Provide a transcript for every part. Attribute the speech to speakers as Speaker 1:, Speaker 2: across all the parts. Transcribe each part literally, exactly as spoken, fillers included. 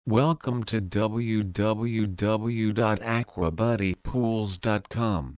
Speaker 1: Welcome to w w w dot aqua buddy pools dot com.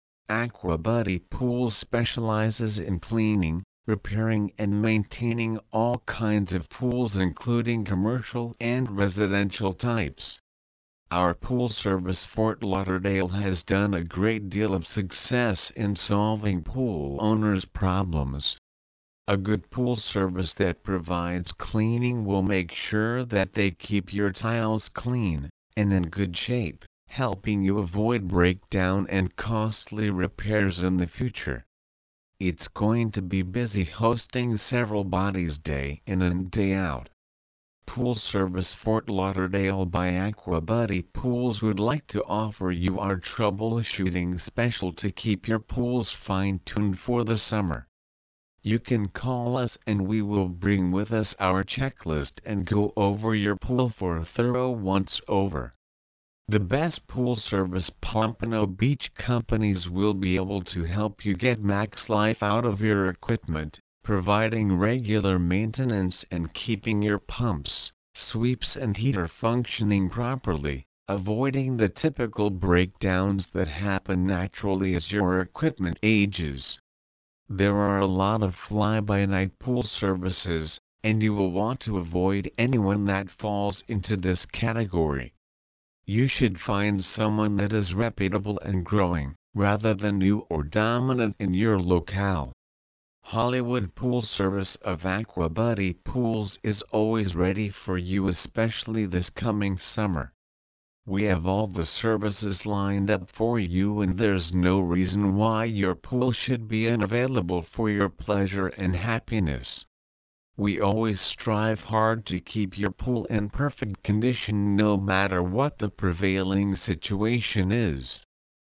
Speaker 1: Aqua Buddy Pools specializes in cleaning, repairing and maintaining all kinds of pools including commercial and residential types. Our pool service Fort Lauderdale has done a great deal of success in solving pool owners' problems. A good pool service that provides cleaning will make sure that they keep your tiles clean and in good shape, helping you avoid breakdown and costly repairs in the future. It's going to be busy hosting several Bodies Day in and day out. Pool Service Fort Lauderdale by Aqua Buddy Pools would like to offer you our troubleshooting special to keep your pools fine-tuned for the summer. You can call us and we will bring with us our checklist and go over your pool for a thorough once-over. The best pool service Pompano Beach companies will be able to help you get max life out of your equipment, providing regular maintenance and keeping your pumps, sweeps and heater functioning properly, avoiding the typical breakdowns that happen naturally as your equipment ages. There are a lot of fly-by-night pool services, and you will want to avoid anyone that falls into this category. You should find someone that is reputable and growing, rather than new or dominant in your locale. Hollywood Pool Service of Aqua Buddy Pools is always ready for you, especially this coming summer. We have all the services lined up for you and there's no reason why your pool should be unavailable for your pleasure and happiness. We always strive hard to keep your pool in perfect condition no matter what the prevailing situation is.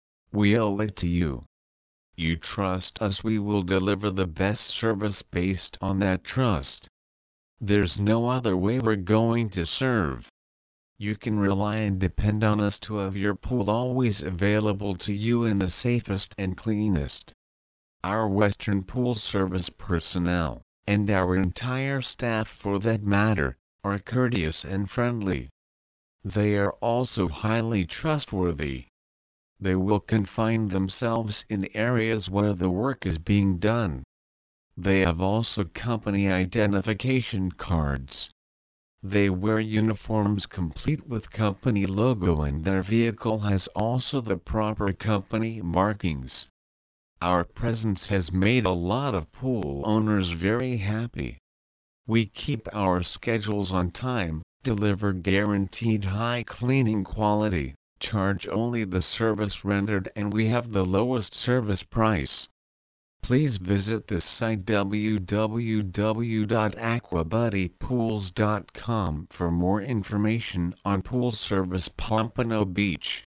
Speaker 1: We owe it to you. You trust us, we will deliver the best service based on that trust. There's no other way we're going to serve. You can rely and depend on us to have your pool always available to you in the safest and cleanest. Our Western Pool Service personnel, and our entire staff for that matter, are courteous and friendly. They are also highly trustworthy. They will confine themselves in areas where the work is being done. They have also company identification cards. They wear uniforms complete with company logo and their vehicle has also the proper company markings. Our presence has made a lot of pool owners very happy. We keep our schedules on time, deliver guaranteed high cleaning quality, charge only the service rendered, and we have the lowest service price. Please visit this site w w w dot aqua buddy pools dot com for more information on pool service Pompano Beach.